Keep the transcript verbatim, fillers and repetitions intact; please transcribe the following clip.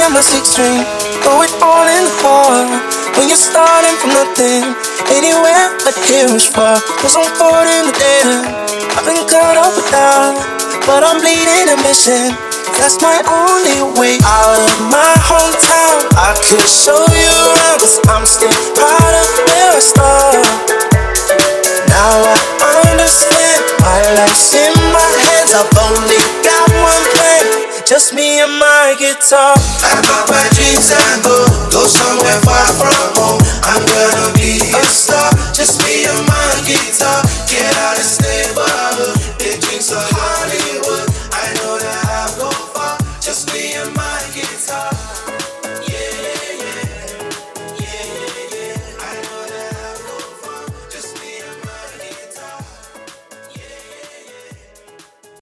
and my six string, throw it all in the heart. When you're starting from nothing, anywhere but here is far. Cause I'm caught in the dead. I've been caught up with that, but I'm bleeding ambition. That's my only way out of my hometown. I could show you around, cause I'm still proud of where I started. Now I understand my life's in my hands. I've only got one plan, just me and my guitar. I got my dreams and go, go somewhere far from home. I'm gonna be a star, just me and my guitar. Get out and stay above, big dreams so hard.